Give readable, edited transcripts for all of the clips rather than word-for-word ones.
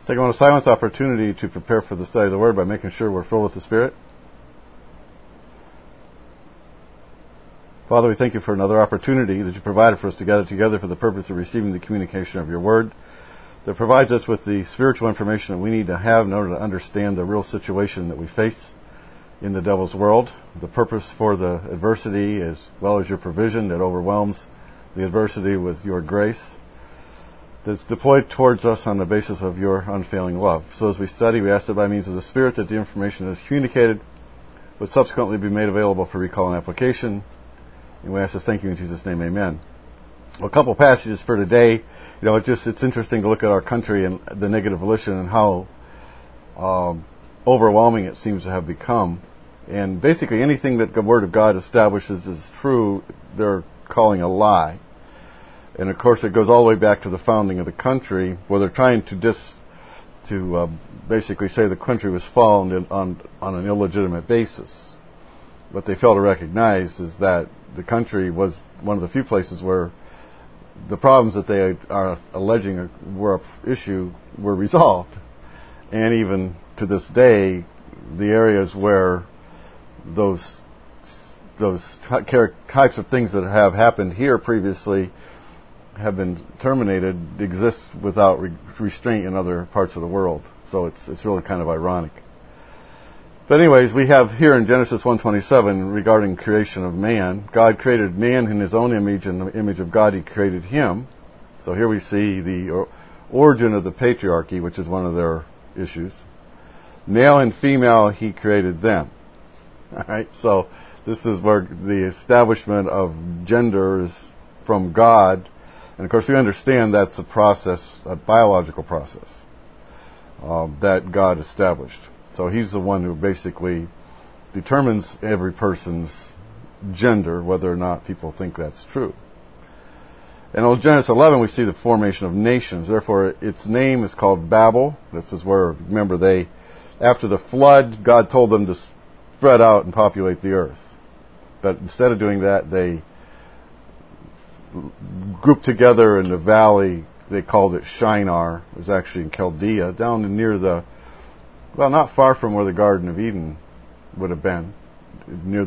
Take a silence opportunity to prepare for the study of the Word by making sure we're filled with the Spirit. Father, we thank you for another opportunity that you provided for us to gather together for the purpose of receiving the communication of your Word that provides us with the spiritual information that we need to have in order to understand the real situation that we face in the devil's world, the purpose for the adversity as well as your provision that overwhelms the adversity with your grace that's deployed towards us on the basis of your unfailing love. So as we study, we ask that by means of the Spirit that the information that is communicated would subsequently be made available for recall and application. And we ask this, thank you in Jesus' name, amen. Well, a couple passages for today. It's interesting to look at our country and the negative volition and how overwhelming it seems to have become. And basically anything that the Word of God establishes as true, they're calling a lie. And of course it goes all the way back to the founding of the country, where they're trying to basically say the country was founded on an illegitimate basis. What they fail to recognize is that the country was one of the few places where the problems that they are alleging were an issue were resolved. And even to this day, the areas where those types of things that have happened here previously have been terminated exist without restraint in other parts of the world. So it's really kind of ironic. But anyways, we have here in Genesis 1:27 regarding creation of man. God created man in his own image, and the image of God he created him. So here we see the origin of the patriarchy, which is one of their issues. Male and female he created them. All right, so this is where the establishment of gender is from God. And of course we understand that's a process, a biological process that God established. So he's the one who basically determines every person's gender, whether or not people think that's true. And in Genesis 11 we see the formation of nations. Therefore its name is called Babel. This is where, remember, after the flood, God told them to spread out and populate the earth. But instead of doing that, they grouped together in the valley. They called it Shinar. It was actually in Chaldea, down near not far from where the Garden of Eden would have been, near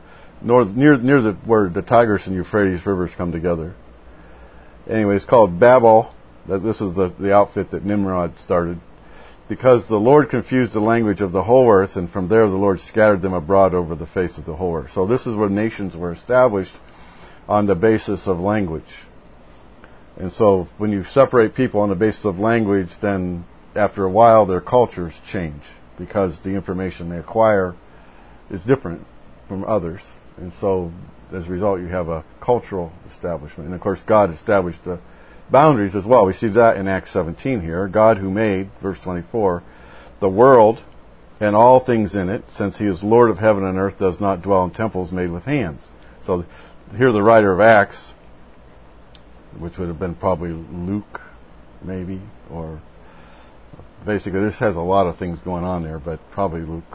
where the Tigris and Euphrates rivers come together. Anyway, it's called Babel. This was the outfit that Nimrod started, because the Lord confused the language of the whole earth, and from there the Lord scattered them abroad over the face of the whole earth. So this is where nations were established, on the basis of language. And so when you separate people on the basis of language, then after a while their cultures change, because the information they acquire is different from others. And so as a result you have a cultural establishment. And of course God established the boundaries as well. We see that in Acts 17 here. God who made, verse 24, the world and all things in it, since he is Lord of heaven and earth, does not dwell in temples made with hands. So here the writer of Acts, which would have been probably Luke, maybe, or basically this has a lot of things going on there, but probably Luke.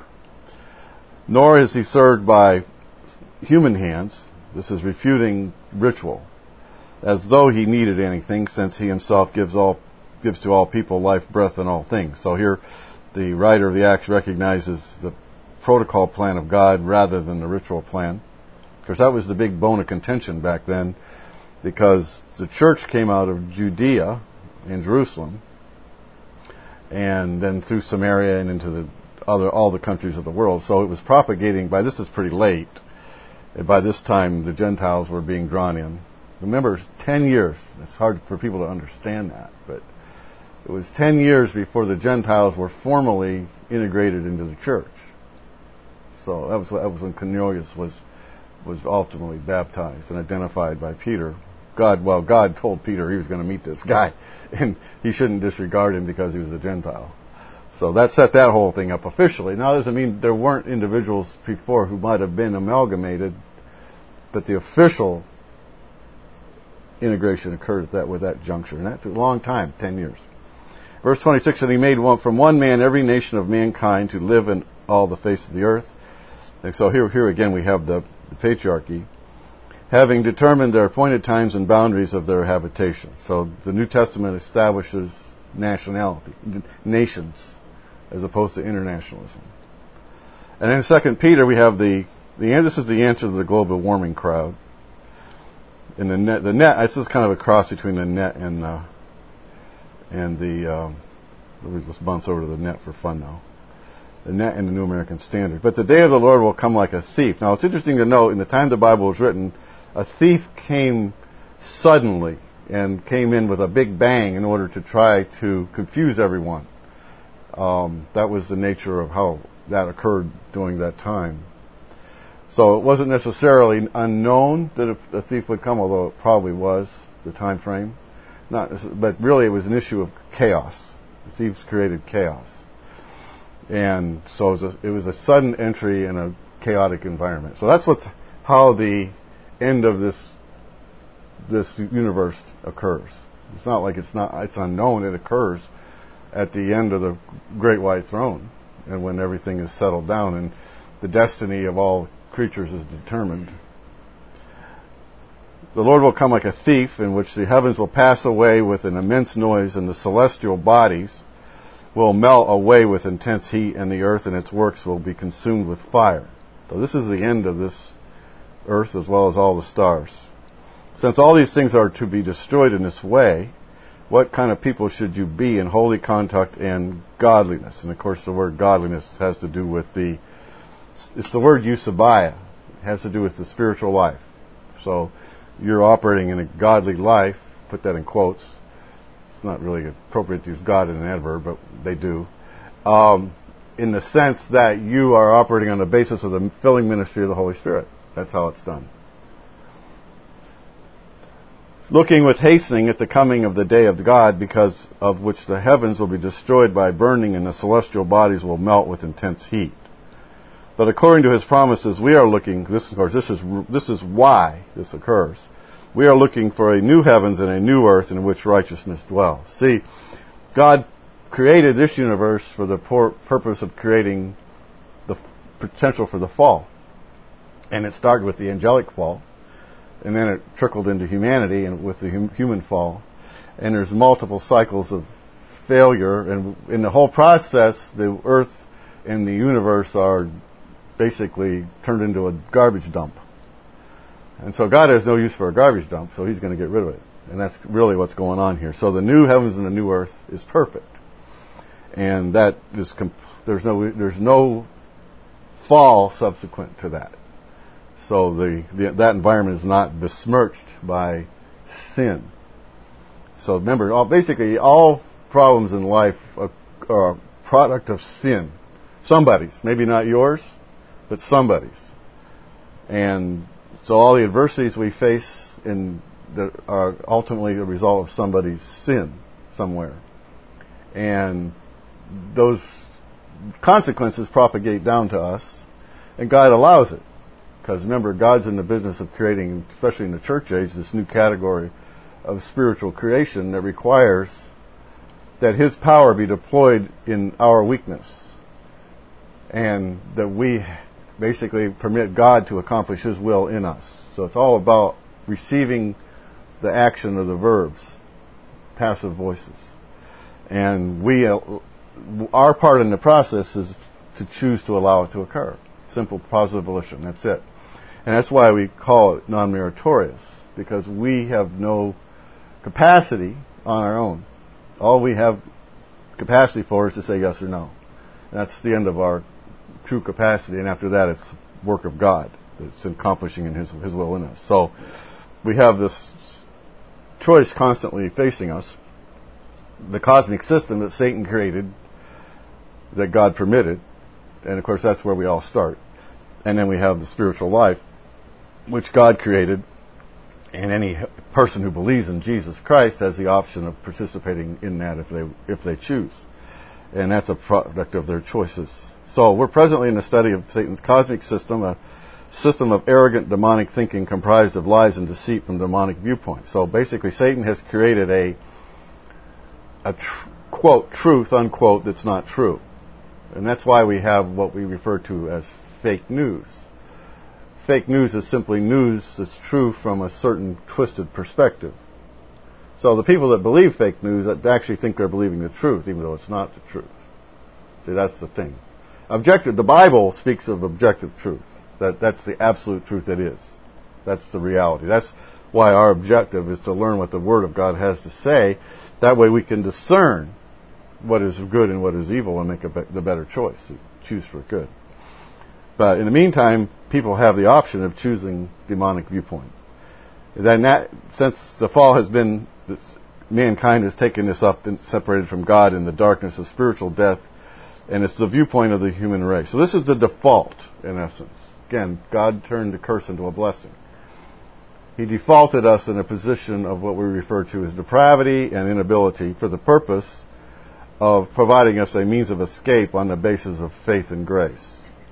Nor is he served by human hands. This is refuting ritual, as though he needed anything, since he himself gives to all people life, breath, and all things. So here the writer of the Acts recognizes the protocol plan of God rather than the ritual plan. Of course, that was the big bone of contention back then, because the church came out of Judea in Jerusalem, and then through Samaria and into all the countries of the world. So it was propagating. This is pretty late. And by this time, the Gentiles were being drawn in. Remember, 10 years. It's hard for people to understand that, but it was 10 years before the Gentiles were formally integrated into the church. So that was when Cornelius was ultimately baptized and identified by Peter. God told Peter he was going to meet this guy, and he shouldn't disregard him because he was a Gentile. So that set that whole thing up officially. Now, that doesn't mean there weren't individuals before who might have been amalgamated, but the official integration occurred with that juncture, and that's a long time, 10 years. Verse 26, and he made from one man every nation of mankind to live in all the face of the earth. And so here again we have the patriarchy, having determined their appointed times and boundaries of their habitation. So the New Testament establishes nationality, nations, as opposed to internationalism. And in 2 Peter, we have this is the answer to the global warming crowd. And the net, this is kind of a cross between the net and let's bounce over to the net for fun now. The net and the New American Standard. But the day of the Lord will come like a thief. Now, it's interesting to note, in the time the Bible was written, a thief came suddenly and came in with a big bang in order to try to confuse everyone. That was the nature of how that occurred during that time. So it wasn't necessarily unknown that a thief would come, although it probably was, the time frame. But really it was an issue of chaos. The thieves created chaos. And so it was a sudden entry in a chaotic environment. So that's how the end of this universe occurs. It's not like it's unknown. It occurs at the end of the Great White Throne, and when everything is settled down and the destiny of all creatures is determined. The Lord will come like a thief, in which the heavens will pass away with an immense noise, and the celestial bodies will melt away with intense heat, and the earth and its works will be consumed with fire. So this is the end of this earth as well as all the stars. Since all these things are to be destroyed in this way, what kind of people should you be in holy conduct and godliness? And of course the word godliness has to do with it's the word eusebia. It has to do with the spiritual life. So you're operating in a godly life, put that in quotes. It's not really appropriate to use God in an adverb, but they do. In the sense that you are operating on the basis of the filling ministry of the Holy Spirit. That's how it's done. Looking with hastening at the coming of the day of God, because of which the heavens will be destroyed by burning, and the celestial bodies will melt with intense heat. But according to His promises, we are looking. This is why this occurs. We are looking for a new heavens and a new earth in which righteousness dwells. See, God created this universe for the purpose of creating the potential for the fall, and it started with the angelic fall. And then it trickled into humanity and with the human fall. And there's multiple cycles of failure. And in the whole process, the earth and the universe are basically turned into a garbage dump. And so God has no use for a garbage dump, so He's going to get rid of it. And that's really what's going on here. So the new heavens and the new earth is perfect. And that is there's no fall subsequent to that. So that environment is not besmirched by sin. So remember, basically all problems in life are a product of sin. Somebody's, maybe not yours, but somebody's. And so all the adversities we face are ultimately a result of somebody's sin somewhere. And those consequences propagate down to us, and God allows it. Because remember, God's in the business of creating, especially in the church age, this new category of spiritual creation that requires that His power be deployed in our weakness. And that we basically permit God to accomplish His will in us. So it's all about receiving the action of the verbs, passive voices. And our part in the process is to choose to allow it to occur. Simple positive volition, that's it. And that's why we call it non-meritorious, because we have no capacity on our own. All we have capacity for is to say yes or no. And that's the end of our true capacity, and after that it's work of God that's accomplishing in His will in us. So we have this choice constantly facing us. The cosmic system that Satan created, that God permitted, and of course that's where we all start. And then we have the spiritual life, which God created, and any person who believes in Jesus Christ has the option of participating in that if they choose. And that's a product of their choices. So we're presently in the study of Satan's cosmic system, a system of arrogant demonic thinking comprised of lies and deceit from demonic viewpoint. So basically Satan has created a quote, truth, unquote, that's not true. And that's why we have what we refer to as fake news. Fake news is simply news that's true from a certain twisted perspective. So the people that believe fake news actually think they're believing the truth, even though it's not the truth. See, that's the thing. The Bible speaks of objective truth. That's the absolute truth it is. That's the reality. That's why our objective is to learn what the Word of God has to say. That way we can discern what is good and what is evil and make the better choice. Choose for good. But in the meantime, people have the option of choosing demonic viewpoint. Then since the fall has been, mankind has taken this up and separated from God in the darkness of spiritual death, and it's the viewpoint of the human race. So this is the default, in essence. Again, God turned the curse into a blessing. He defaulted us in a position of what we refer to as depravity and inability for the purpose of providing us a means of escape on the basis of faith and grace.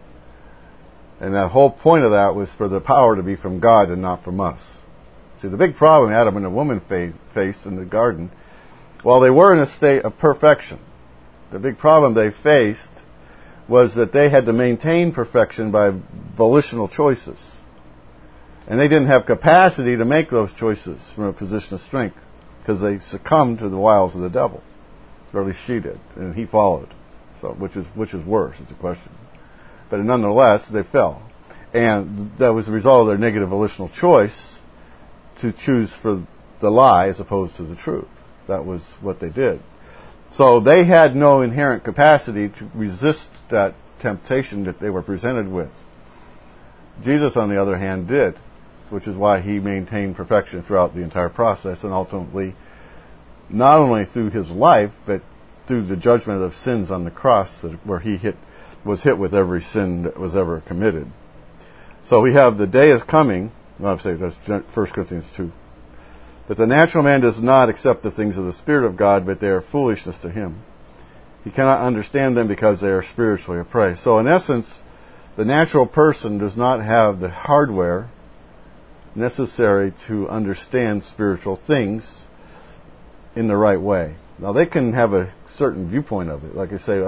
And the whole point of that was for the power to be from God and not from us. See, the big problem Adam and the woman faced in the garden, while they were in a state of perfection, the big problem they faced was that they had to maintain perfection by volitional choices. And they didn't have capacity to make those choices from a position of strength because they succumbed to the wiles of the devil. Or at least she did, and he followed. So, which is worse, is the question. But nonetheless, they fell. And that was the result of their negative volitional choice to choose for the lie as opposed to the truth. That was what they did. So they had no inherent capacity to resist that temptation that they were presented with. Jesus, on the other hand, did, which is why he maintained perfection throughout the entire process, and ultimately, not only through his life, but through the judgment of sins on the cross, where he was hit with every sin that was ever committed. So we have the day is coming. Well, that's 1 Corinthians 2. But the natural man does not accept the things of the Spirit of God, but they are foolishness to him. He cannot understand them because they are spiritually appraised. So in essence, the natural person does not have the hardware necessary to understand spiritual things in the right way. Now, they can have a certain viewpoint of it. Like I say,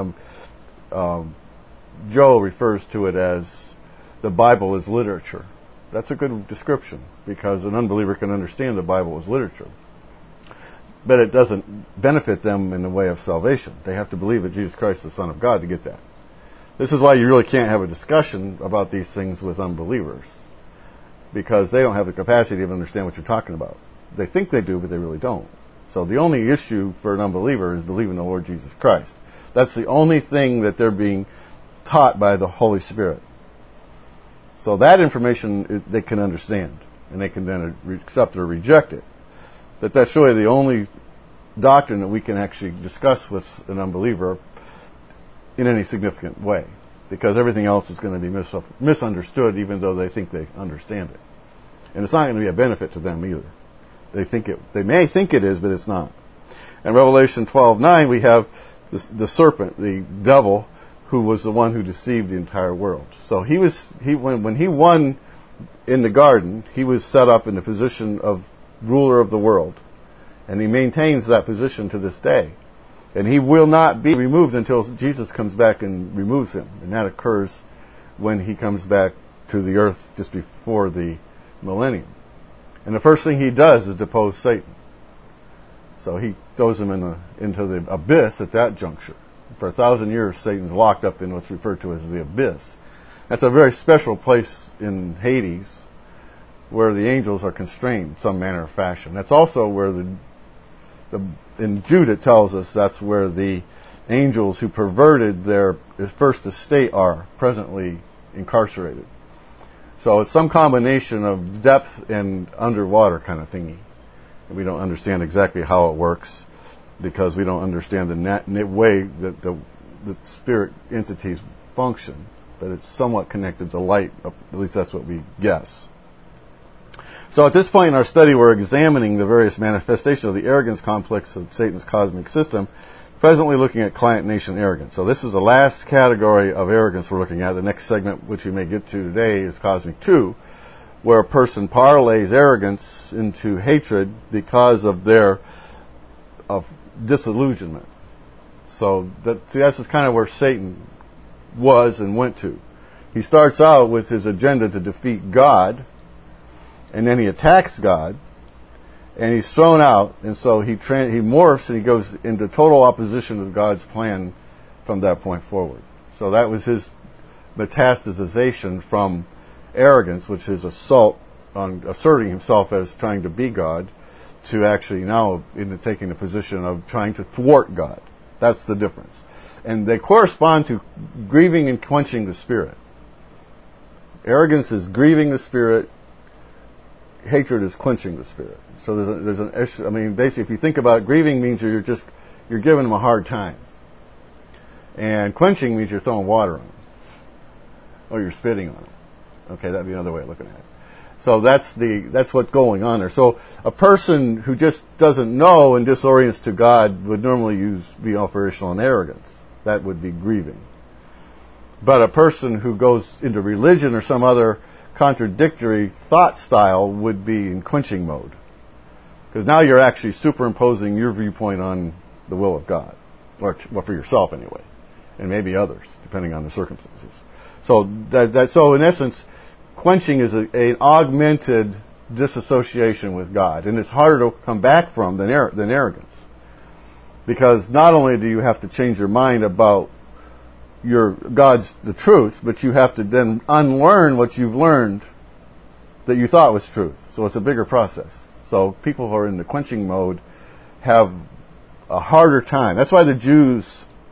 Joe refers to it as the Bible is literature. That's a good description, because an unbeliever can understand the Bible as literature. But it doesn't benefit them in the way of salvation. They have to believe that Jesus Christ is the Son of God to get that. This is why you really can't have a discussion about these things with unbelievers, because they don't have the capacity to understand what you're talking about. They think they do, but they really don't. So the only issue for an unbeliever is believing in the Lord Jesus Christ. That's the only thing that they're being taught by the Holy Spirit. So that information they can understand, and they can then accept or reject it. But that's really the only doctrine that we can actually discuss with an unbeliever in any significant way, because everything else is going to be misunderstood, even though they think they understand it. And it's not going to be a benefit to them either. They may think it is, but it's not. In Revelation 12:9, we have the serpent, the devil, who was the one who deceived the entire world. So when he won in the garden, he was set up in the position of ruler of the world, and he maintains that position to this day. And he will not be removed until Jesus comes back and removes him, and that occurs when he comes back to the earth just before the millennium. And the first thing he does is depose Satan. So he throws him into the abyss at that juncture. For 1,000 years, Satan's locked up in what's referred to as the abyss. That's a very special place in Hades, where the angels are constrained in some manner or fashion. That's also where in Jude it tells us that's where the angels who perverted their first estate are presently incarcerated. So it's some combination of depth and underwater kind of thingy. And we don't understand exactly how it works, because we don't understand the way that the spirit entities function. But it's somewhat connected to light, at least that's what we guess. So at this point in our study, we're examining the various manifestations of the arrogance complex of Satan's cosmic system, presently looking at client-nation arrogance. So this is the last category of arrogance we're looking at. The next segment, which we may get to today, is Cosmic 2, where a person parlays arrogance into hatred because of their disillusionment. So that's kind of where Satan was and went to. He starts out with his agenda to defeat God, and then he attacks God, And he's thrown out, and so he morphs and he goes into total opposition to God's plan from that point forward. So that was his metastasization from arrogance, which is assault on asserting himself as trying to be God, to actually now into taking the position of trying to thwart God. That's the difference. And they correspond to grieving and quenching the Spirit. Arrogance is grieving the Spirit. Hatred is quenching the Spirit. So there's an issue. I mean, basically, if you think about it, grieving means you're giving them a hard time, and quenching means you're throwing water on them, or you're spitting on them. Okay, that'd be another way of looking at it. So that's what's going on there. So a person who just doesn't know and disorients to God would normally be operational in arrogance. That would be grieving. But a person who goes into religion or some other contradictory thought style would be in quenching mode. Because now you're actually superimposing your viewpoint on the will of God. Or for yourself anyway. And maybe others, depending on the circumstances. So so in essence, quenching is an augmented disassociation with God. And it's harder to come back from than arrogance. Because not only do you have to change your mind about the truth, but you have to then unlearn what you've learned that you thought was truth. So it's a bigger process. So people who are in the quenching mode have a harder time. That's why the Jews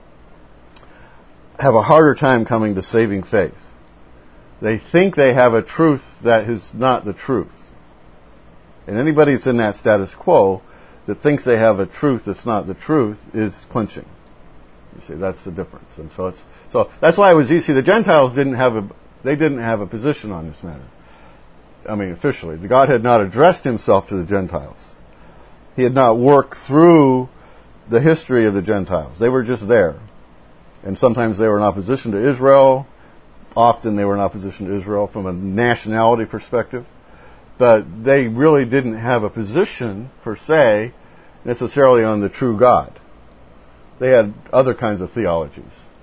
have a harder time coming to saving faith. They think they have a truth that is not the truth. And anybody that's in that status quo that thinks they have a truth that's not the truth is quenching. You see, that's the difference. And so that's why it was easy. The Gentiles didn't have a position on this matter. I mean, officially. God had not addressed himself to the Gentiles. He had not worked through the history of the Gentiles. They were just there. And sometimes they were in opposition to Israel. Often they were in opposition to Israel from a nationality perspective. But they really didn't have a position, per se, necessarily on the true God. They had other kinds of theologies.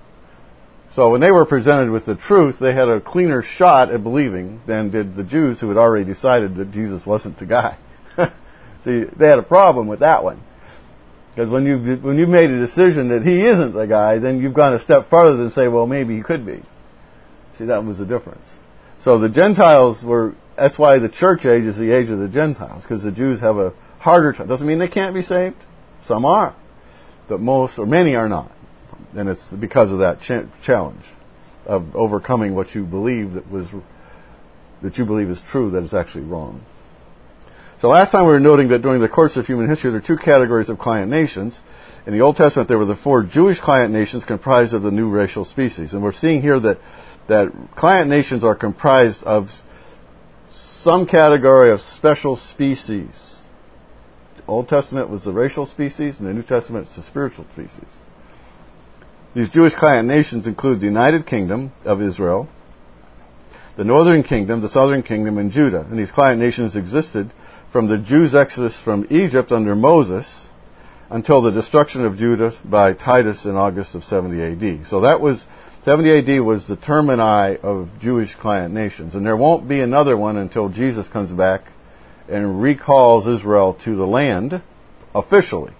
So when they were presented with the truth, they had a cleaner shot at believing than did the Jews who had already decided that Jesus wasn't the guy. See, they had a problem with that one. Because when you made a decision that he isn't the guy, then you've gone a step farther than say, well, maybe he could be. See, that was the difference. So the Gentiles that's why the church age is the age of the Gentiles, because the Jews have a harder time. Doesn't mean they can't be saved. Some are. But most, or many, are not. And it's because of that challenge of overcoming what you believe that you believe is true that is actually wrong. So last time we were noting that during the course of human history there are two categories of client nations. In the Old Testament there were the 4 Jewish client nations comprised of the new racial species. And we're seeing here that client nations are comprised of some category of special species. The Old Testament was the racial species, and the New Testament is the spiritual species. These Jewish client nations include the United Kingdom of Israel, the Northern Kingdom, the Southern Kingdom, and Judah. And these client nations existed from the Jews' exodus from Egypt under Moses until the destruction of Judah by Titus in August of 70 AD. So 70 AD was the termini of Jewish client nations. And there won't be another one until Jesus comes back and recalls Israel to the land officially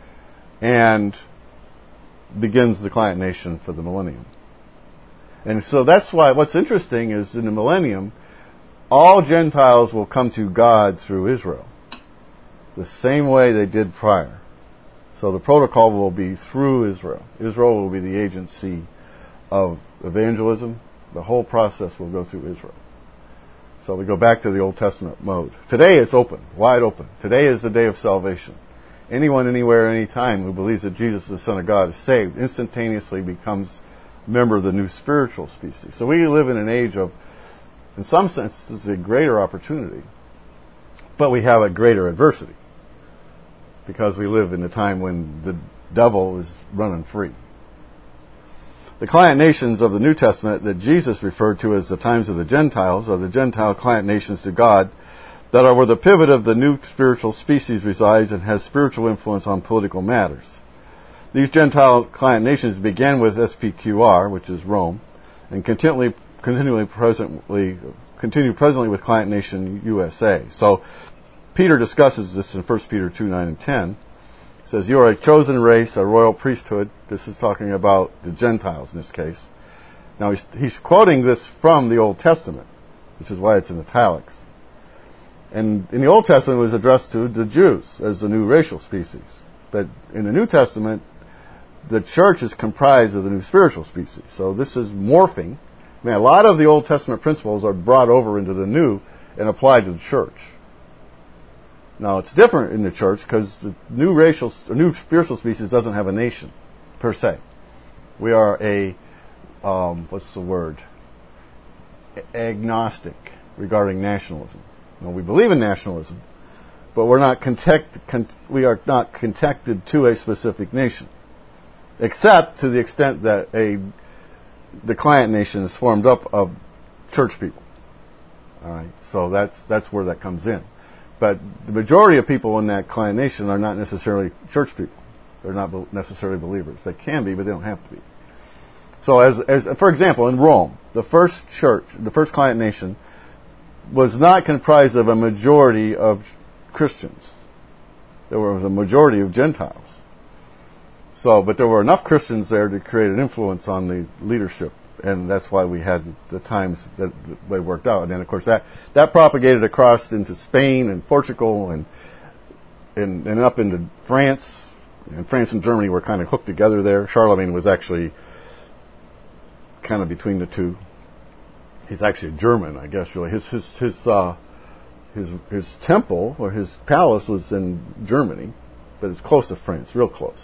and begins the client nation for the millennium. And so that's why what's interesting is in the millennium, all Gentiles will come to God through Israel, the same way they did prior. So the protocol will be through Israel. Israel will be the agency of evangelism. The whole process will go through Israel. So we go back to the Old Testament mode. Today it's open, wide open. Today is the day of salvation. Anyone, anywhere, anytime who believes that Jesus is the Son of God is saved, instantaneously becomes a member of the new spiritual species. So we live in an age of, in some sense, this is a greater opportunity, but we have a greater adversity because we live in a time when the devil is running free. The client nations of the New Testament that Jesus referred to as the times of the Gentiles are the Gentile client nations to God that are where the pivot of the new spiritual species resides and has spiritual influence on political matters. These Gentile client nations began with SPQR, which is Rome, and continue presently with client nation USA. So Peter discusses this in 1 Peter 2, 9 and 10. He says, you are a chosen race, a royal priesthood. This is talking about the Gentiles in this case. Now, he's quoting this from the Old Testament, which is why it's in italics. And in the Old Testament, it was addressed to the Jews as the new racial species. But in the New Testament, the church is comprised of the new spiritual species. So this is morphing. I mean, a lot of the Old Testament principles are brought over into the New and applied to the church. Now, it's different in the church because the new spiritual species doesn't have a nation, per se. We are a, agnostic regarding nationalism. Now, we believe in nationalism, but we are not connected to a specific nation, except to the extent that the client nation is formed up of church people. All right, so that's where that comes in. But the majority of people in that client nation are not necessarily church people. They're not necessarily believers. They can be, but they don't have to be. So, as for example, in Rome, the first church, the first client nation, was not comprised of a majority of Christians. There was a majority of Gentiles. So, but there were enough Christians there to create an influence on the leadership, and that's why we had the times that they worked out. And then, of course, that propagated across into Spain and Portugal and up into France. And France and Germany were kind of hooked together there. Charlemagne was actually kind of between the two. He's actually German, I guess. Really, his temple or his palace was in Germany, but it's close to France, real close.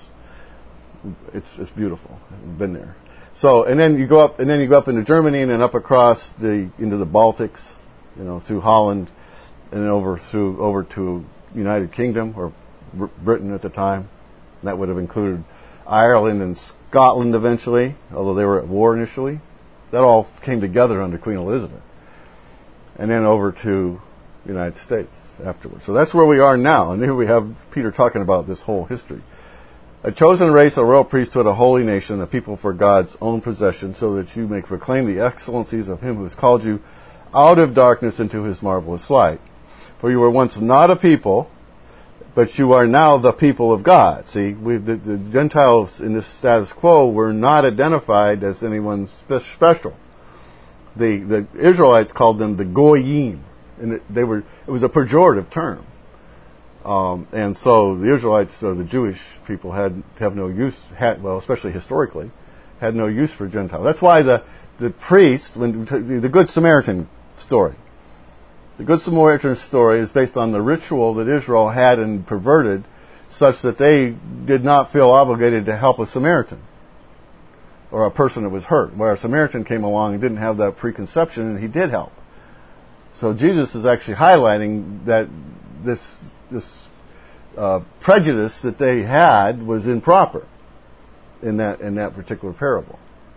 It's beautiful. I've been there. So, and then you go up into Germany and then up across into the Baltics, through Holland and then over to United Kingdom or Britain at the time. And that would have included Ireland and Scotland eventually, although they were at war initially. That all came together under Queen Elizabeth. And then over to the United States afterwards. So that's where we are now. And here we have Peter talking about this whole history. A chosen race, a royal priesthood, a holy nation, a people for God's own possession, so that you may proclaim the excellencies of Him who has called you out of darkness into His marvelous light. For you were once not a people, but you are now the people of God. See, the Gentiles in this status quo were not identified as anyone special. The Israelites called them the Goyim, and it was a pejorative term. And so the Israelites, or the Jewish people, have no use, especially historically, had no use for Gentiles. That's why the priest, the Good Samaritan story. The Good Samaritan story is based on the ritual that Israel had and perverted, such that they did not feel obligated to help a Samaritan or a person that was hurt. Where a Samaritan came along and didn't have that preconception, and he did help. So Jesus is actually highlighting that this prejudice that they had was improper in that particular parable.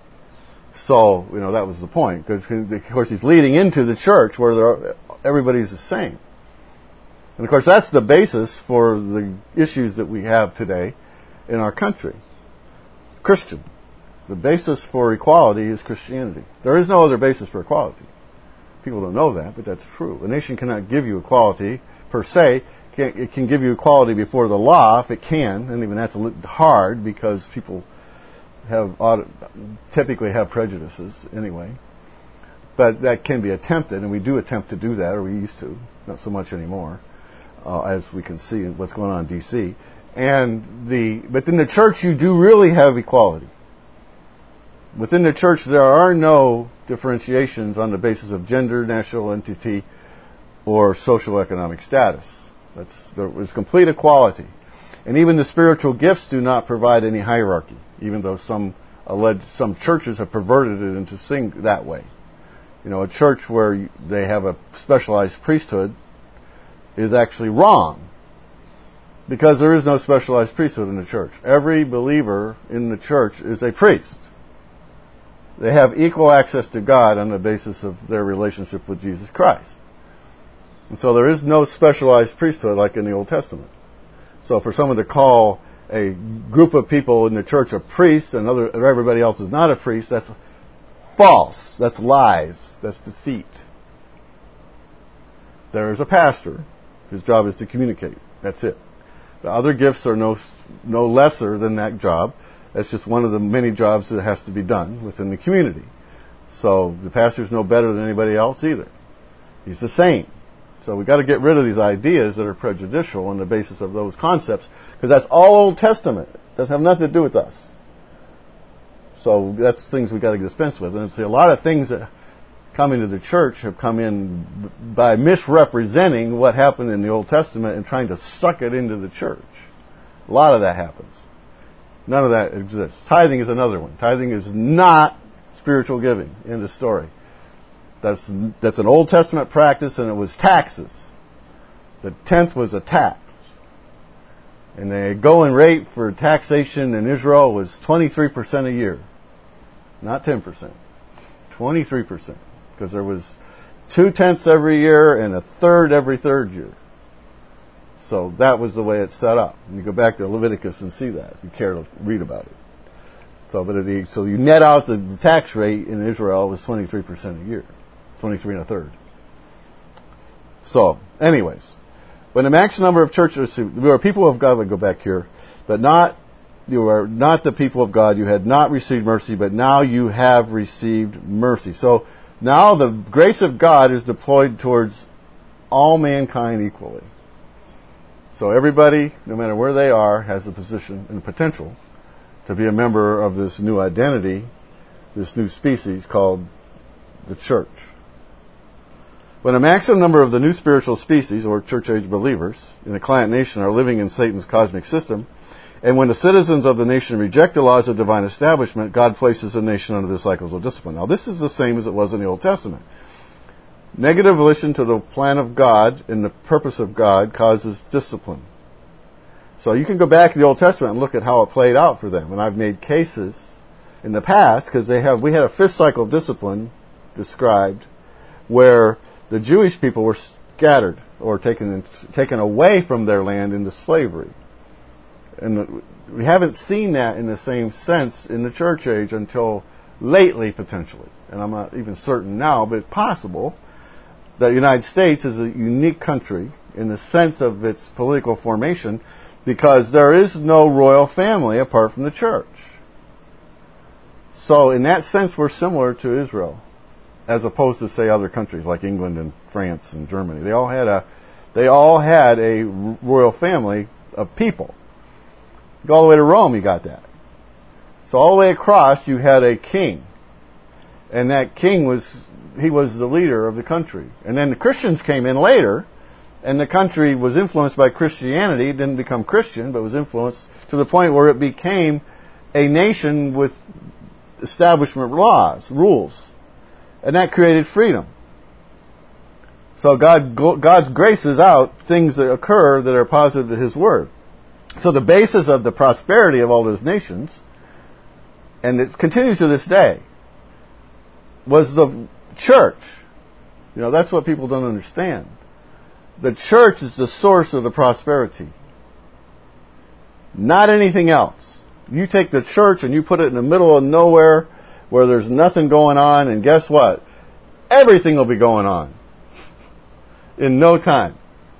So, that was the point. Because, of course, he's leading into the church where everybody's the same. And, of course, that's the basis for the issues that we have today in our country. Christian. The basis for equality is Christianity. There is no other basis for equality. People don't know that, but that's true. A nation cannot give you equality per se. It can give you equality before the law, if it can, and even that's a little hard because people typically have prejudices anyway. But that can be attempted, and we do attempt to do that, or we used to, not so much anymore, as we can see in what's going on in D.C. But in the church, you do really have equality. Within the church, there are no differentiations on the basis of gender, national entity, or social economic status. There's complete equality. And even the spiritual gifts do not provide any hierarchy, even though some churches have perverted it into seeing that way. A church where they have a specialized priesthood is actually wrong, because there is no specialized priesthood in the church. Every believer in the church is a priest. They have equal access to God on the basis of their relationship with Jesus Christ. And so there is no specialized priesthood like in the Old Testament. So for someone to call a group of people in the church a priest and everybody else is not a priest, that's false. That's lies. That's deceit. There is a pastor His job is to communicate. That's it. The other gifts are no lesser than that job. That's just one of the many jobs that has to be done within the community. So the pastor's no better than anybody else either. He's the same. So we've got to get rid of these ideas that are prejudicial on the basis of those concepts, because that's all Old Testament. It doesn't have nothing to do with us. So that's things we've got to dispense with. And see, a lot of things that come into the church have come in by misrepresenting what happened in the Old Testament and trying to suck it into the church. A lot of that happens. None of that exists. Tithing is another one. Tithing is not spiritual giving. End of story. That's an Old Testament practice, and it was taxes. The tenth was a tax. And the going rate for taxation in Israel was 23% a year. Not 10%. 23%. Because there was 2/10 every year and 1/3 every third year. So that was the way it's set up. And you go back to Leviticus and see that, if you care to read about it. So you net out the tax rate in Israel was 23% a year. 23 1/3. So, anyways, when the max number of churches, we are people of God, we go back here, but you are not the people of God, you had not received mercy, but now you have received mercy. So, now the grace of God is deployed towards all mankind equally. So everybody, no matter where they are, has the position and the potential to be a member of this new identity, this new species called the church. When a maximum number of the new spiritual species, or church-age believers, in the client nation are living in Satan's cosmic system, and when the citizens of the nation reject the laws of divine establishment, God places the nation under the cycles of discipline. Now, this is the same as it was in the Old Testament. Negative volition to the plan of God and the purpose of God causes discipline. So you can go back to the Old Testament and look at how it played out for them. And I've made cases in the past, because we had a fifth cycle of discipline described, where the Jewish people were scattered or taken away from their land into slavery. And we haven't seen that in the same sense in the church age until lately, potentially. And I'm not even certain now, but possible. The United States is a unique country in the sense of its political formation, because there is no royal family apart from the church. So in that sense, we're similar to Israel, as opposed to, say, other countries like England and France and Germany. They all had a royal family of people. You go all the way to Rome, you got that. So all the way across, you had a king. And that king was the leader of the country. And then the Christians came in later, and the country was influenced by Christianity. It didn't become Christian, but was influenced to the point where it became a nation with establishment rules. And that created freedom. So God's grace is out things that occur that are positive to His Word. So the basis of the prosperity of all those nations, and it continues to this day, was the church. You know, that's what people don't understand. The church is the source of the prosperity. Not anything else. You take the church and you put it in the middle of nowhere where there's nothing going on, and guess what? Everything will be going on in no time.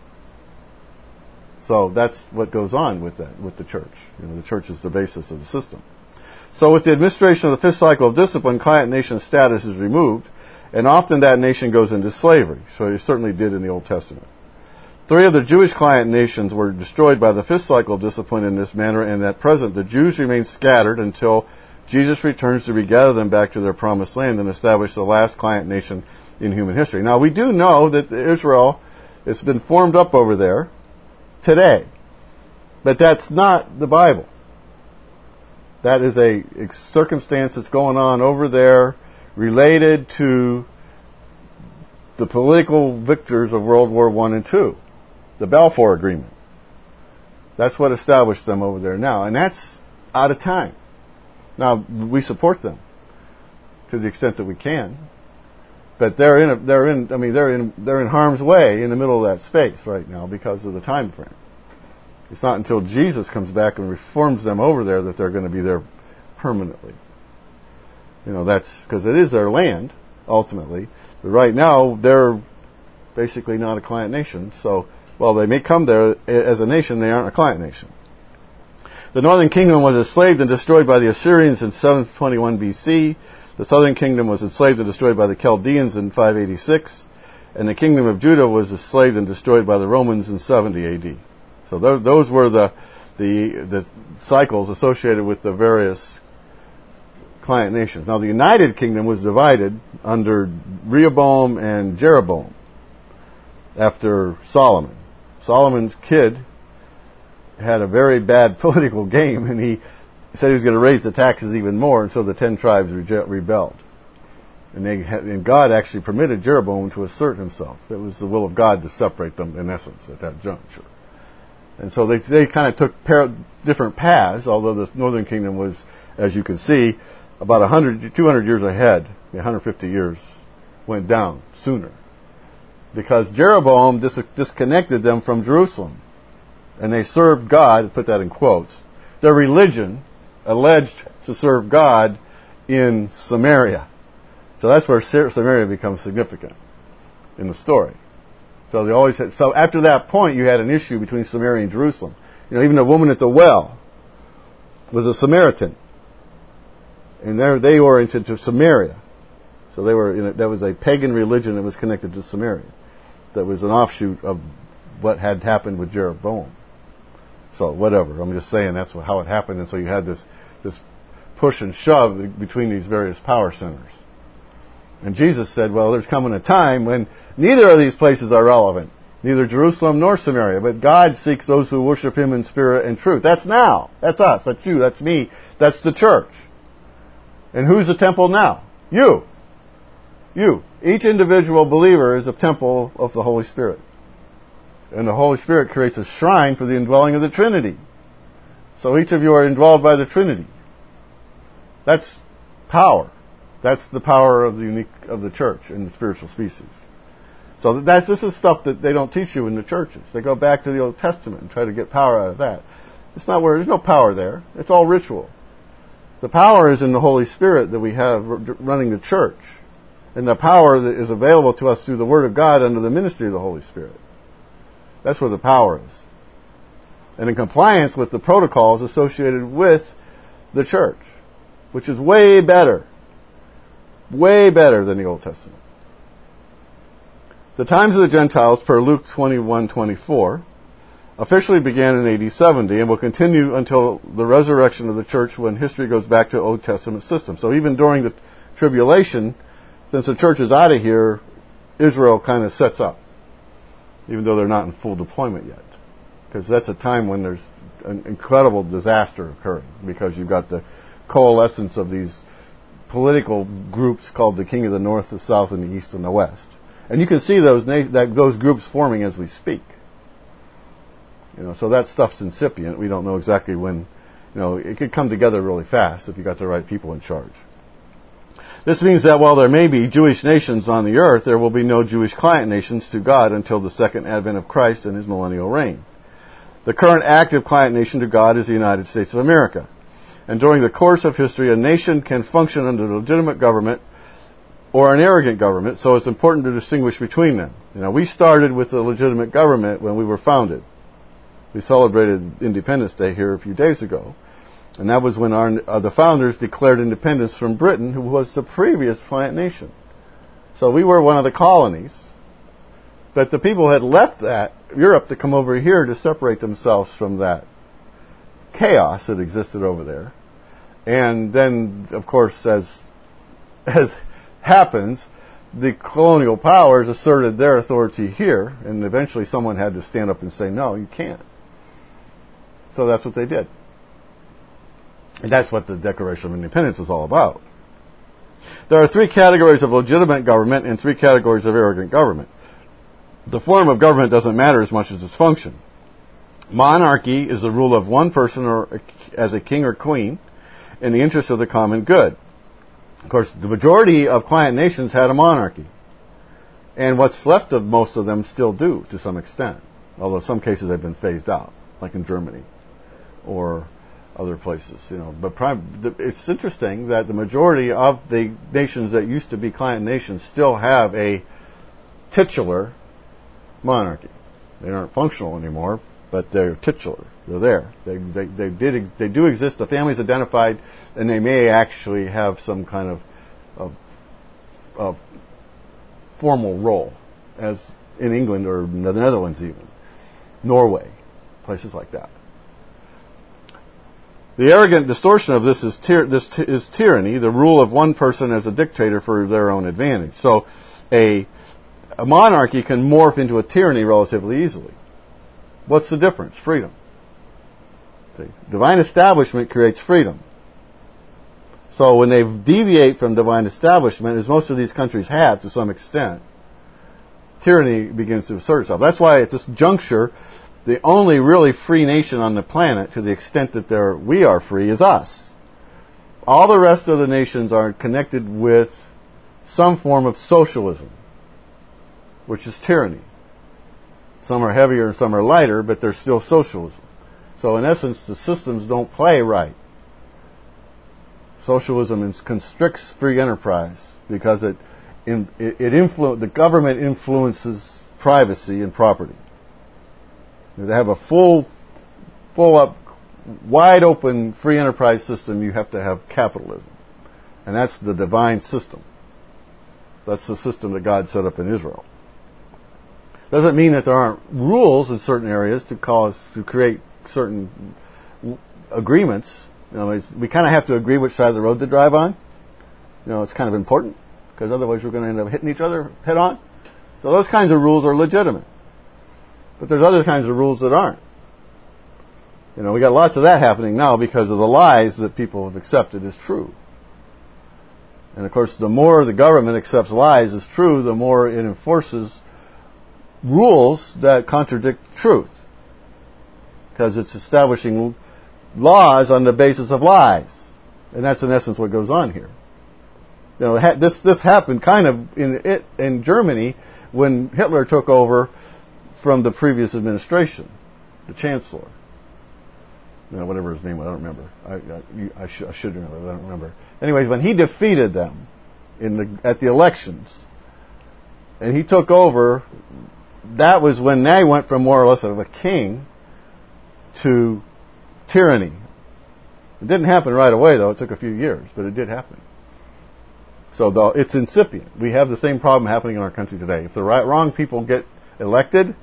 So that's what goes on with the church. You know, the church is the basis of the system. So with the administration of the fifth cycle of discipline, client nation status is removed, and often that nation goes into slavery. So it certainly did in the Old Testament. 3 of the Jewish client nations were destroyed by the fifth cycle of discipline in this manner, and at present the Jews remain scattered until Jesus returns to regather them back to their promised land and establish the last client nation in human history. Now we do know that Israel has been formed up over there today. But that's not the Bible. That is a circumstance that's going on over there related to the political victors of World War I and II. The Balfour Agreement. That's what established them over there now. And that's out of time. Now, we support them to the extent that we can. But they're in harm's way in the middle of that space right now because of the time frame. It's not until Jesus comes back and reforms them over there that they're going to be there permanently. You know, that's because it is their land ultimately. But right now they're basically not a client nation, so While they may come there as a nation, they aren't a client nation. The northern kingdom was enslaved and destroyed by the Assyrians in 721 BC. The southern kingdom was enslaved and destroyed by the Chaldeans in 586. And the kingdom of Judah was enslaved and destroyed by the Romans in 70 AD. So those were the cycles associated with the various client nations. Now the United Kingdom was divided under Rehoboam and Jeroboam after Solomon. Solomon's kid had a very bad political game, and he said he was going to raise the taxes even more, and so the 10 tribes rebelled. And God actually permitted Jeroboam to assert himself. It was the will of God to separate them, in essence, at that juncture. And so they kind of took different paths, although the northern kingdom was, as you can see, about 200 years ahead, 150 years, went down sooner. Because Jeroboam disconnected them from Jerusalem. And they served God, put that in quotes. Their religion alleged to serve God in Samaria. So that's where Samaria becomes significant in the story. So they always had, so after that point, you had an issue between Samaria and Jerusalem. You know, even the woman at the well was a Samaritan, and they oriented to Samaria. So that was a pagan religion that was connected to Samaria. That was an offshoot of what had happened with Jeroboam. So whatever, I'm just saying that's how it happened, and so you had this push and shove between these various power centers. And Jesus said, well, there's coming a time when neither of these places are relevant, neither Jerusalem nor Samaria, but God seeks those who worship Him in spirit and truth. That's now. That's us. That's you. That's me. That's the church. And who's the temple now? You. You. Each individual believer is a temple of the Holy Spirit. And the Holy Spirit creates a shrine for the indwelling of the Trinity. So each of you are indwelled by the Trinity. That's power. That's the power of the church and the spiritual species. So this is stuff that they don't teach you in the churches. They go back to the Old Testament and try to get power out of that. It's not where there's no power there. It's all ritual. The power is in the Holy Spirit that we have running the church, and the power that is available to us through the Word of God under the ministry of the Holy Spirit. That's where the power is. And in compliance with the protocols associated with the church, which is way better than the Old Testament. The times of the Gentiles, per Luke 21:24, officially began in AD 70 and will continue until the resurrection of the church, when history goes back to Old Testament system. So even during the tribulation, since the church is out of here, Israel kind of sets up, even though they're not in full deployment yet. Because that's a time when there's an incredible disaster occurring, because you've got the coalescence of these political groups called the King of the North, the South, and the East, and the West. And you can see those groups forming as we speak. So that stuff's incipient. We don't know exactly when. It could come together really fast if you got the right people in charge. This means that while there may be Jewish nations on the earth, there will be no Jewish client nations to God until the second advent of Christ and His millennial reign. The current active client nation to God is the United States of America. And during the course of history, a nation can function under a legitimate government or an arrogant government, so it's important to distinguish between them. We started with a legitimate government when we were founded. We celebrated Independence Day here a few days ago, and that was when the founders declared independence from Britain, who was the previous client nation. So we were one of the colonies, but the people had left Europe to come over here to separate themselves from that chaos that existed over there. And then, of course, as happens, the colonial powers asserted their authority here, and eventually someone had to stand up and say, no, you can't. So that's what they did. And that's what the Declaration of Independence is all about. There are 3 categories of legitimate government and 3 categories of arrogant government. The form of government doesn't matter as much as its function. Monarchy is the rule of one person or as a king or queen in the interest of the common good. Of course, the majority of client nations had a monarchy. And what's left of most of them still do, to some extent. Although some cases have been phased out, like in Germany or other places. But it's interesting that the majority of the nations that used to be client nations still have a titular monarchy. They aren't functional anymore, but they're titular. They're there. They do exist. The family's identified, and they may actually have some kind of formal role, as in England or the Netherlands, even Norway, places like that. The arrogant distortion of this is tyranny, the rule of one person as a dictator for their own advantage. So a monarchy can morph into a tyranny relatively easily. What's the difference? Freedom. See, divine establishment creates freedom. So when they deviate from divine establishment, as most of these countries have to some extent, tyranny begins to assert itself. That's why at this juncture, the only really free nation on the planet, to the extent that we are free, is us. All the rest of the nations are connected with some form of socialism, which is tyranny. Some are heavier and some are lighter, but they're still socialism. So in essence, the systems don't play right. Socialism constricts free enterprise because the government influences privacy and property. To have a full up, wide open free enterprise system, you have to have capitalism. And that's the divine system. That's the system that God set up in Israel. Doesn't mean that there aren't rules in certain areas to create certain agreements. We kind of have to agree which side of the road to drive on. It's kind of important, because otherwise we're going to end up hitting each other head on. So those kinds of rules are legitimate. But there's other kinds of rules that aren't. We got lots of that happening now because of the lies that people have accepted as true. And of course, the more the government accepts lies as true, the more it enforces rules that contradict truth. Because it's establishing laws on the basis of lies. And that's in essence what goes on here. This happened kind of in Germany when Hitler took over from the previous administration, the chancellor. Whatever his name was, I don't remember. I should remember, but I don't remember. Anyways, when he defeated them at the elections, and he took over, that was when they went from more or less of a king to tyranny. It didn't happen right away, though. It took a few years, but it did happen. So though it's incipient. We have the same problem happening in our country today. If the wrong people get elected,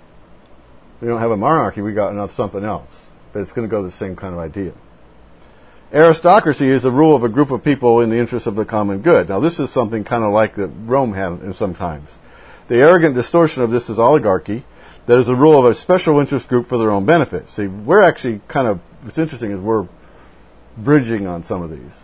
we don't have a monarchy, we got something else. But it's going to go to the same kind of idea. Aristocracy is the rule of a group of people in the interest of the common good. Now this is something kind of like that Rome had in some times. The arrogant distortion of this is oligarchy. That is the rule of a special interest group for their own benefit. See, we're actually what's interesting is we're bridging on some of these.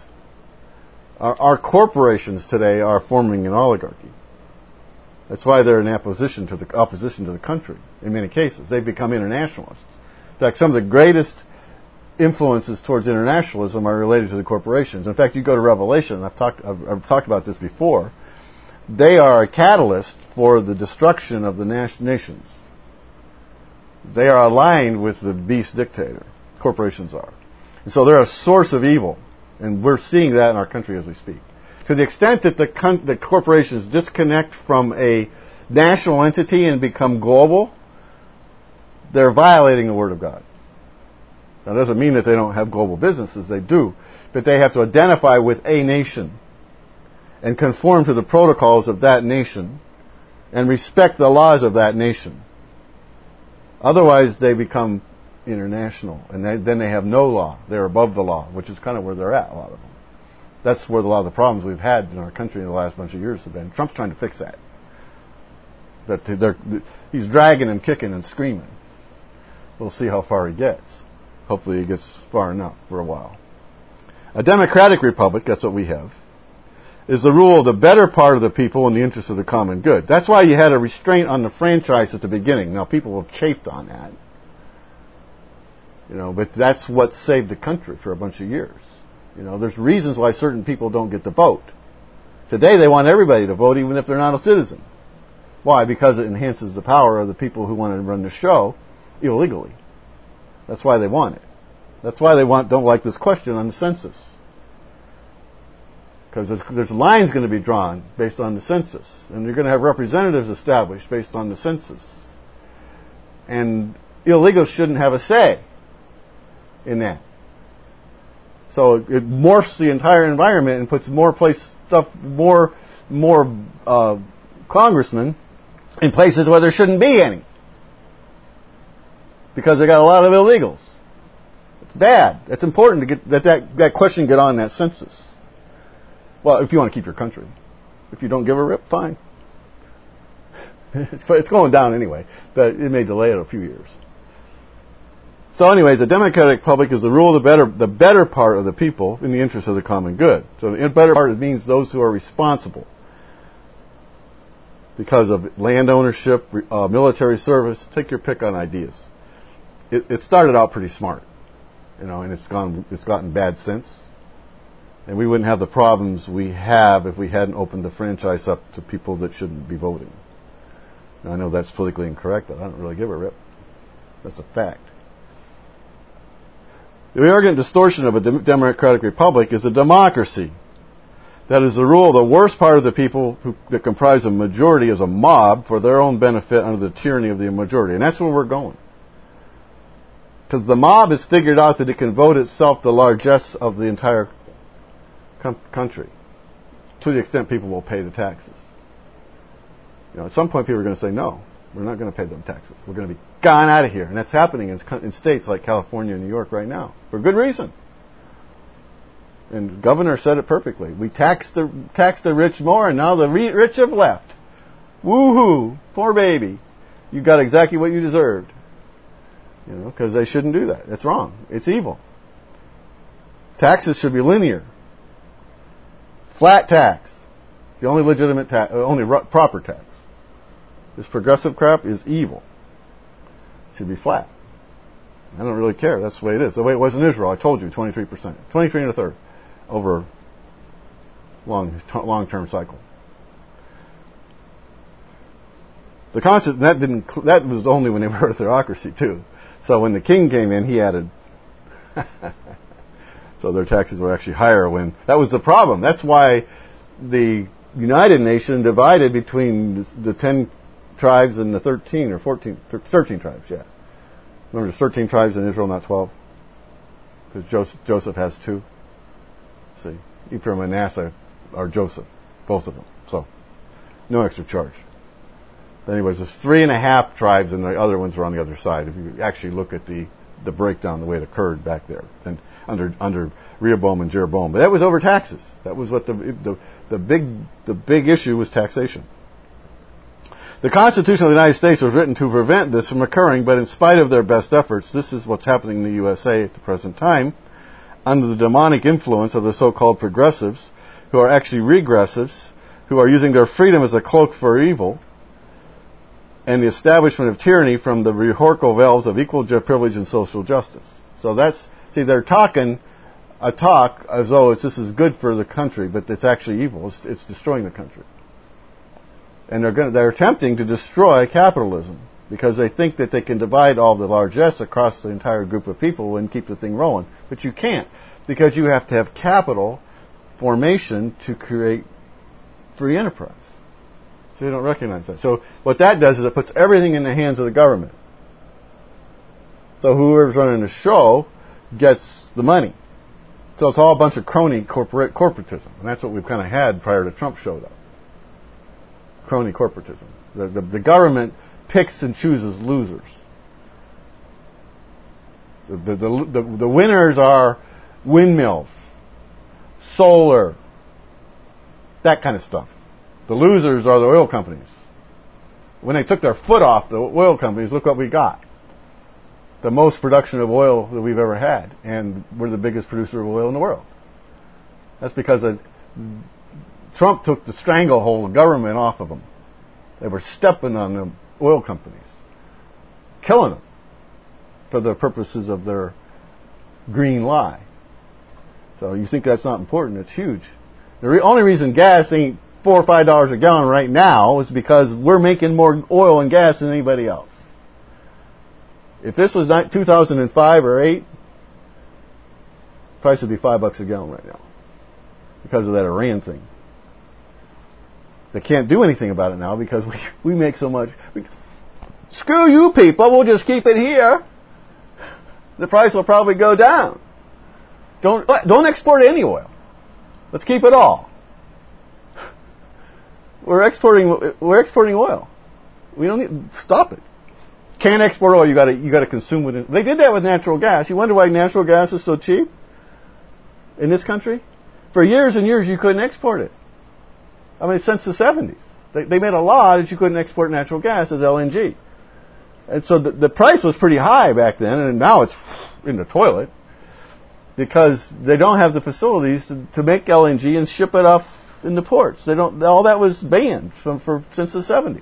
Our corporations today are forming an oligarchy. That's why they're in opposition to the country in many cases. They've become internationalists. In fact, some of the greatest influences towards internationalism are related to the corporations. In fact, you go to Revelation, I've talked about this before, they are a catalyst for the destruction of the nations. They are aligned with the beast dictator. Corporations are. And so they're a source of evil. And we're seeing that in our country as we speak. To the extent that the corporations disconnect from a national entity and become global, they're violating the Word of God. Now, that doesn't mean that they don't have global businesses. They do. But they have to identify with a nation and conform to the protocols of that nation and respect the laws of that nation. Otherwise, they become international, and then they have no law. They're above the law, which is kind of where they're at, a lot of them. That's where a lot of the problems we've had in our country in the last bunch of years have been. Trump's trying to fix that. He's dragging and kicking and screaming. We'll see how far he gets. Hopefully he gets far enough for a while. A democratic republic, that's what we have, is the rule of the better part of the people in the interest of the common good. That's why you had a restraint on the franchise at the beginning. Now, people have chafed on that. But that's what saved the country for a bunch of years. There's reasons why certain people don't get to vote. Today they want everybody to vote even if they're not a citizen. Why? Because it enhances the power of the people who want to run the show illegally. That's why they want it. That's why they don't like this question on the census. Because there's lines going to be drawn based on the census. And you're going to have representatives established based on the census. And illegals shouldn't have a say in that. So it morphs the entire environment and puts more congressmen in places where there shouldn't be any. Because they got a lot of illegals. It's bad. It's important to get that question get on that census. Well, if you want to keep your country. If you don't give a rip, fine. It's going down anyway. But it may delay it a few years. So anyways, a democratic republic is the rule of the better part of the people in the interest of the common good. So the better part means those who are responsible because of land ownership, military service. Take your pick on ideas. It started out pretty smart, and it's gotten bad since. And we wouldn't have the problems we have if we hadn't opened the franchise up to people that shouldn't be voting. Now, I know that's politically incorrect, but I don't really give a rip. That's a fact. The arrogant distortion of a democratic republic is a democracy. That is the rule of the worst part of the people that comprise a majority as a mob for their own benefit under the tyranny of the majority. And that's where we're going. Because the mob has figured out that it can vote itself the largesse of the entire country, to the extent people will pay the taxes. At some point people are going to say, no, we're not going to pay them taxes. We're going to be gone out of here. And that's happening in states like California and New York right now, for good reason. And the governor said it perfectly. We taxed the rich more, and now the rich have left. Woo-hoo, poor baby. You got exactly what you deserved. Because they shouldn't do that. It's wrong. It's evil. Taxes should be linear. Flat tax. It's the only legitimate tax, only proper tax. This progressive crap is evil. It should be flat. I don't really care. That's the way it is. The way it was in Israel. I told you, 23%. 23 and a third over long-term cycle. The concept that was only when they were a theocracy too. So when the king came in, he added. So their taxes were actually higher when that was the problem. That's why the United Nations divided between the 10 tribes and the 13 or 13 tribes. Yeah, remember there's 13 tribes in Israel, not 12, because Joseph has 2. See, Ephraim and Manasseh are Joseph, both of them. So no extra charge. But anyways, there's 3.5 tribes, and the other ones were on the other side. If you actually look at the breakdown, the way it occurred back there, and under Rehoboam and Jeroboam, but that was over taxes. That was what the big issue was, taxation. The Constitution of the United States was written to prevent this from occurring, but in spite of their best efforts, this is what's happening in the USA at the present time, under the demonic influence of the so-called progressives, who are actually regressives, who are using their freedom as a cloak for evil, and the establishment of tyranny from the rhetorical veils of equal privilege and social justice. So they're talking a talk as though this is good for the country, but it's actually evil. It's destroying the country. And they're attempting to destroy capitalism because they think that they can divide all the largesse across the entire group of people and keep the thing rolling. But you can't, because you have to have capital formation to create free enterprise. So you don't recognize that. So what that does is it puts everything in the hands of the government. So whoever's running the show gets the money. So it's all a bunch of crony corporatism. And that's what we've kind of had prior to Trump showed up. Crony corporatism. The government picks and chooses losers. The winners are windmills, solar, that kind of stuff. The losers are the oil companies. When they took their foot off the oil companies, look what we got. The most production of oil that we've ever had. And we're the biggest producer of oil in the world. That's because Trump took the stranglehold of government off of them. They were stepping on the oil companies, killing them for the purposes of their green lie. So you think that's not important? It's huge. The only reason gas ain't $4 or $5 a gallon right now is because we're making more oil and gas than anybody else. If this was 2005 or 8, price would be $5 a gallon right now because of that Iran thing. They can't do anything about it now because we make so much. screw you people, we'll just keep it here. The price will probably go down. Don't export any oil. Let's keep it all. We're exporting oil. We don't need, stop it. Can't export oil, you gotta consume it. They did that with natural gas. You wonder why natural gas is so cheap in this country? For years and years you couldn't export it. I mean, since the 70s. They made a law that you couldn't export natural gas as LNG. And so the price was pretty high back then, and now it's in the toilet because they don't have the facilities to make LNG and ship it off in the ports. All that was banned since the 70s.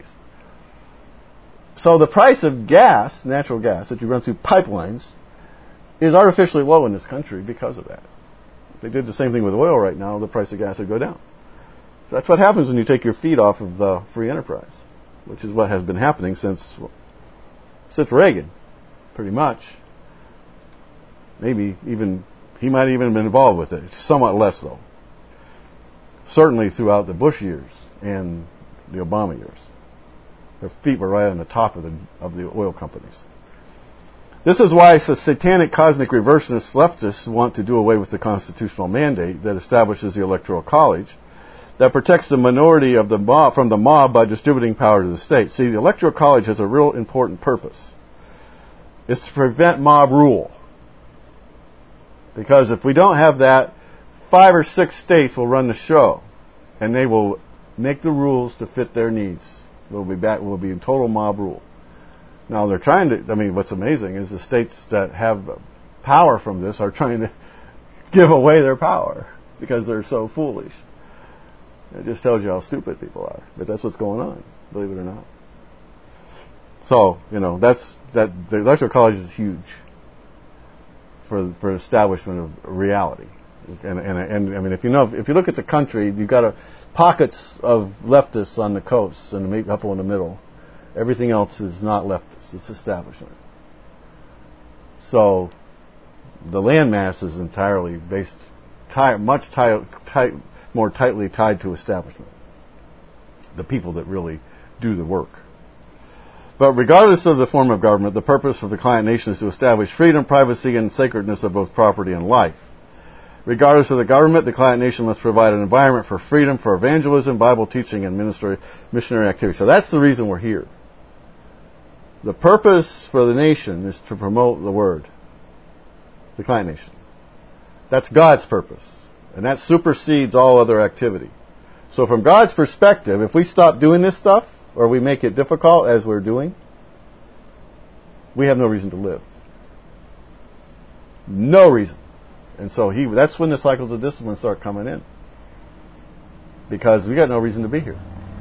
So the price of gas, natural gas, that you run through pipelines, is artificially low in this country because of that. If they did the same thing with oil right now, the price of gas would go down. That's what happens when you take your feet off of free enterprise, which is what has been happening since Reagan, pretty much. Maybe even, he might even have been involved with it. Somewhat less, though. Certainly throughout the Bush years and the Obama years. Their feet were right on the top of the oil companies. This is why satanic cosmic reversionists leftists want to do away with the constitutional mandate that establishes the Electoral College that protects the minority of the mob from the mob by distributing power to the state. See, the Electoral College has a real important purpose. It's to prevent mob rule. Because if we don't have that, 5 or 6 states will run the show, and they will make the rules to fit their needs. We'll be in total mob rule. Now they're trying to, I mean, what's amazing is the states that have power from this are trying to give away their power because they're so foolish. It just tells you how stupid people are. But that's what's going on, believe it or not. So, the Electoral College is huge for establishment of reality. And I mean, if you look at the country, you've got pockets of leftists on the coast and a couple in the middle. Everything else is not leftist; it's establishment. So, the landmass is entirely more tightly tied to establishment. The people that really do the work. But regardless of the form of government, the purpose of the client nation is to establish freedom, privacy, and sacredness of both property and life. Regardless of the government, the client nation must provide an environment for freedom, for evangelism, Bible teaching, and missionary activity. So that's the reason we're here. The purpose for the nation is to promote the Word. The client nation. That's God's purpose. And that supersedes all other activity. So from God's perspective, if we stop doing this stuff, or we make it difficult as we're doing, we have no reason to live. No reason. And so that's when the cycles of discipline start coming in. Because we got no reason to be here.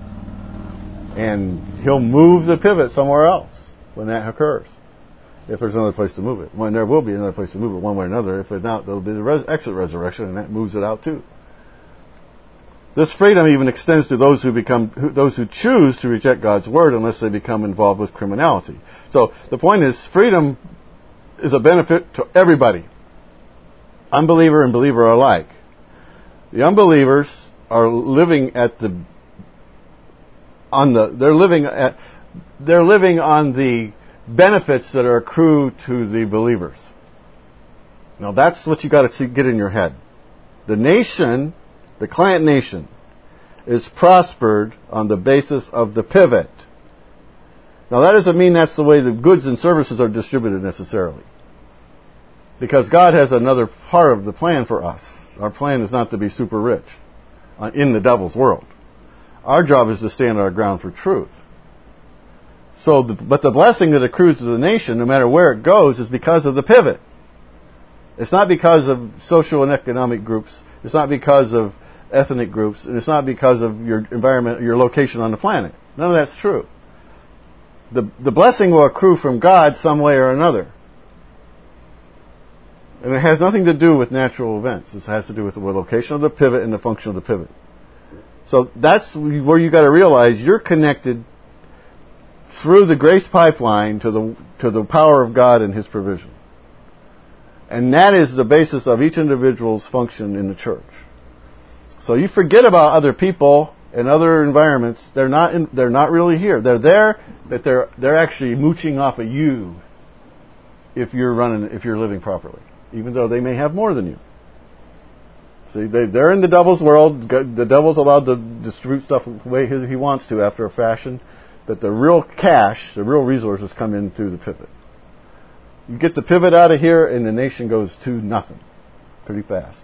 And He'll move the pivot somewhere else when that occurs. If there's another place to move it. When there will be another place to move it one way or another. If not, there'll be the exit resurrection, and that moves it out too. This freedom even extends to those who choose to reject God's word unless they become involved with criminality. So the point is, freedom is a benefit to everybody, unbeliever and believer alike. The unbelievers are living on the benefits that are accrued to the believers. Now that's what you got to get in your head. The nation, the client nation, is prospered on the basis of the pivot. Now that doesn't mean that's the way the goods and services are distributed necessarily. Because God has another part of the plan for us. Our plan is not to be super rich in the devil's world. Our job is to stand our ground for truth. But the blessing that accrues to the nation, no matter where it goes, is because of the pivot. It's not because of social and economic groups. It's not because of ethnic groups. And it's not because of your environment, your location on the planet. None of that's true. The blessing will accrue from God some way or another. And it has nothing to do with natural events. It has to do with the location of the pivot and the function of the pivot. So that's where you got to realize you're connected through the grace pipeline to the power of God and His provision. And that is the basis of each individual's function in the church. So you forget about other people and other environments, they're not really here. They're there, but they're actually mooching off of you if you're living properly, even though they may have more than you. See, they're in the devil's world. The devil's allowed to distribute stuff the way he wants to after a fashion, but the real cash, the real resources come in through the pivot. You get the pivot out of here, and the nation goes to nothing pretty fast.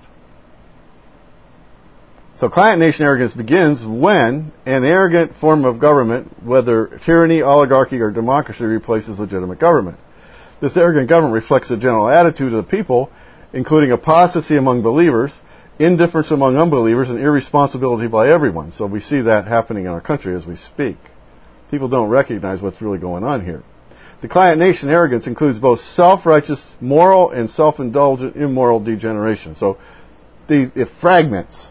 So client-nation arrogance begins when an arrogant form of government, whether tyranny, oligarchy, or democracy, replaces legitimate government. This arrogant government reflects the general attitude of the people, including apostasy among believers, indifference among unbelievers, and irresponsibility by everyone. So we see that happening in our country as we speak. People don't recognize what's really going on here. The client-nation arrogance includes both self-righteous, moral, and self-indulgent, immoral degeneration. So it fragments.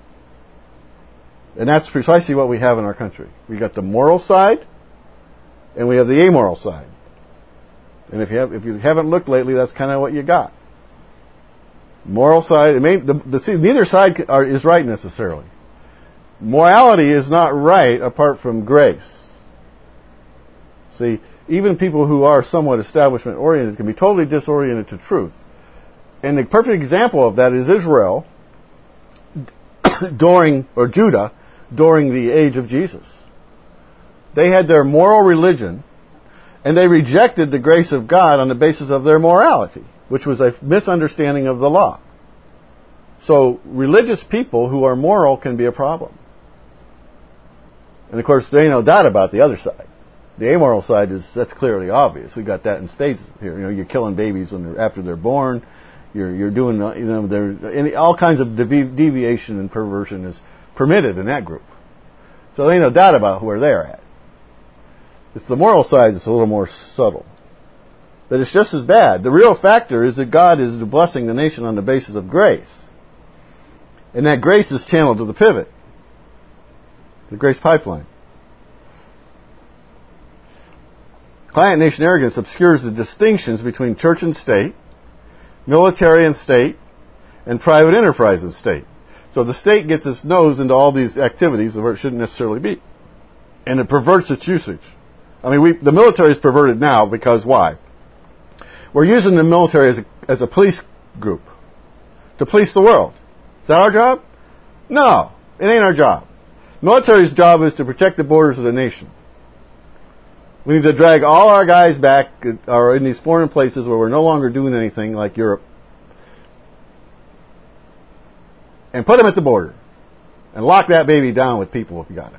And that's precisely what we have in our country. We got the moral side, and we have the amoral side. And if you haven't looked lately, that's kind of what you got. Moral side, neither side is right necessarily. Morality is not right apart from grace. See, even people who are somewhat establishment oriented can be totally disoriented to truth. And the perfect example of that is Israel Judah during the age of Jesus. They had their moral religion, and they rejected the grace of God on the basis of their morality, which was a misunderstanding of the law. So religious people who are moral can be a problem. And of course, there ain't no doubt about the other side. The amoral side that's clearly obvious. We got that in spades here. You're killing babies after they're born. You're doing all kinds of deviation and perversion is permitted in that group. So there ain't no doubt about where they're at. It's the moral side that's a little more subtle. But it's just as bad. The real factor is that God is blessing the nation on the basis of grace. And that grace is channeled to the pivot. The grace pipeline. Client-nation arrogance obscures the distinctions between church and state, military and state, and private enterprise and state. So the state gets its nose into all these activities where it shouldn't necessarily be. And it perverts its usage. The military is perverted now because why? We're using the military as a police group to police the world. Is that our job? No, it ain't our job. Military's job is to protect the borders of the nation. We need to drag all our guys back or in these foreign places where we're no longer doing anything, like Europe, and put them at the border and lock that baby down with people if you got it.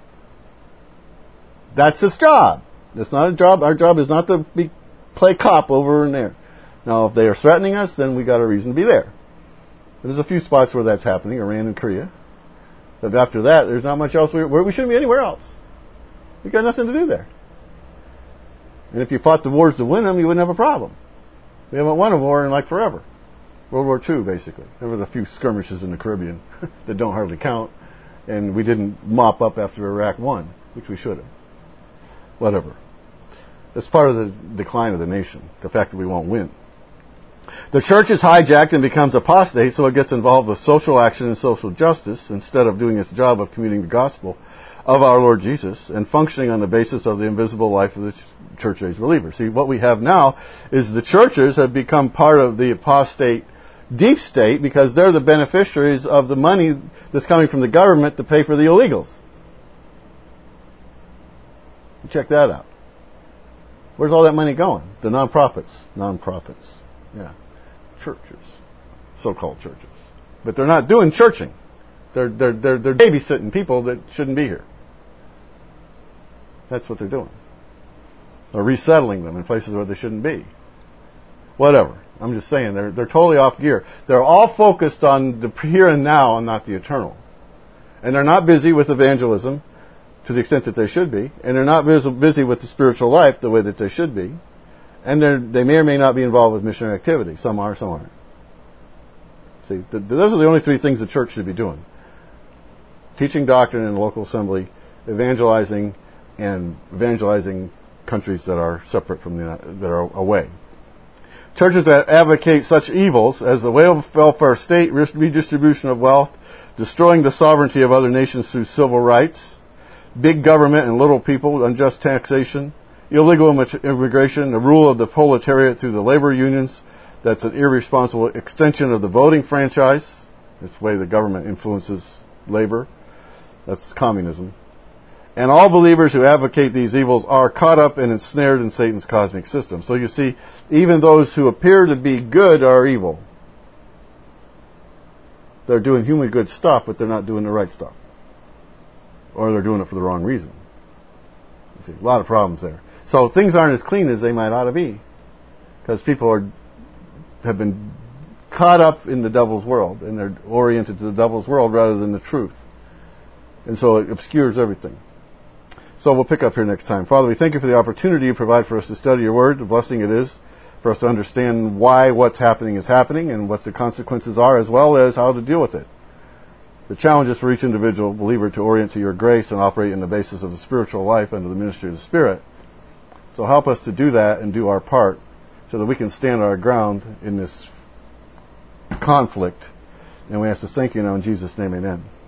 That's his job. It's not a job. Our job is not to play cop over and there. Now, if they are threatening us, then we got a reason to be there. There's a few spots where that's happening, Iran and Korea. But after that, there's not much else. We shouldn't be anywhere else. We got nothing to do there. And if you fought the wars to win them, you wouldn't have a problem. We haven't won a war in like forever. World War II, basically. There was a few skirmishes in the Caribbean that don't hardly count. And we didn't mop up after Iraq won, which we should have. Whatever. That's part of the decline of the nation, the fact that we won't win. The church is hijacked and becomes apostate, so it gets involved with social action and social justice instead of doing its job of communicating the gospel of our Lord Jesus and functioning on the basis of the invisible life of the church age believer. See, what we have now is the churches have become part of the apostate deep state because they're the beneficiaries of the money that's coming from the government to pay for the illegals. Check that out. Where's all that money going? The nonprofits. Yeah. Churches. So-called churches. But they're not doing churching. They're babysitting people that shouldn't be here. That's what they're doing. Or resettling them in places where they shouldn't be. Whatever. I'm just saying, they're totally off gear. They're all focused on the here and now and not the eternal. And they're not busy with evangelism to the extent that they should be. And they're not busy with the spiritual life the way that they should be. And they may or may not be involved with missionary activity. Some are, some aren't. See, those are the only three things the church should be doing. Teaching doctrine in the local assembly, evangelizing, and evangelizing countries that are separate from that are away. Churches that advocate such evils as the welfare state, redistribution of wealth, destroying the sovereignty of other nations through civil rights, big government and little people, unjust taxation, illegal immigration, the rule of the proletariat through the labor unions, that's an irresponsible extension of the voting franchise. That's the way the government influences labor. That's communism. And all believers who advocate these evils are caught up and ensnared in Satan's cosmic system. So you see, even those who appear to be good are evil. They're doing human good stuff, but they're not doing the right stuff. Or they're doing it for the wrong reason. You see, a lot of problems there. So things aren't as clean as they might ought to be. Because people have been caught up in the devil's world, and they're oriented to the devil's world rather than the truth. And so it obscures everything. So we'll pick up here next time. Father, we thank you for the opportunity you provide for us to study your word. The blessing it is for us to understand why what's happening is happening and what the consequences are, as well as how to deal with it. The challenge is for each individual believer to orient to your grace and operate in the basis of the spiritual life under the ministry of the Spirit. So help us to do that and do our part so that we can stand our ground in this conflict. And we ask to thank you now in Jesus' name, amen.